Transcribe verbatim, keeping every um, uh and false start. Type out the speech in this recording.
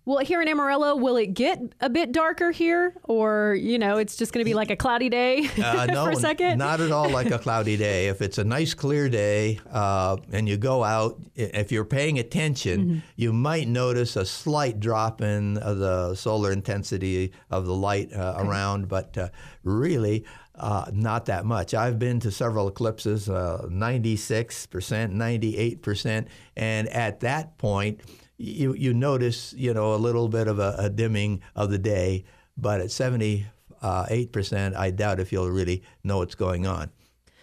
Well, here in Amarillo, will it get a bit darker here? Or, you know, it's just going to be like a cloudy day uh, no, for a second? Not at all like a cloudy day. If it's a nice clear day uh, and you go out, if you're paying attention, mm-hmm. you might notice a slight drop in uh, the solar intensity of the light uh, okay. around, but uh, really uh, not that much. I've been to several eclipses, uh, ninety-six percent, ninety-eight percent, and at that point, You you notice, you know, a little bit of a, a dimming of the day, but at seventy-eight percent, I doubt if you'll really know what's going on.